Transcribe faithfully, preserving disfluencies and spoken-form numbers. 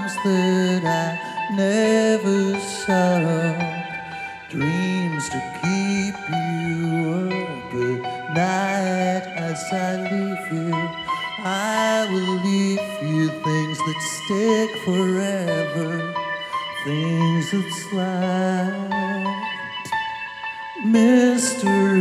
arms that I never saw, dreams to keep you up at night as I leave you. I will leave you things that stick forever, things that slide. Mister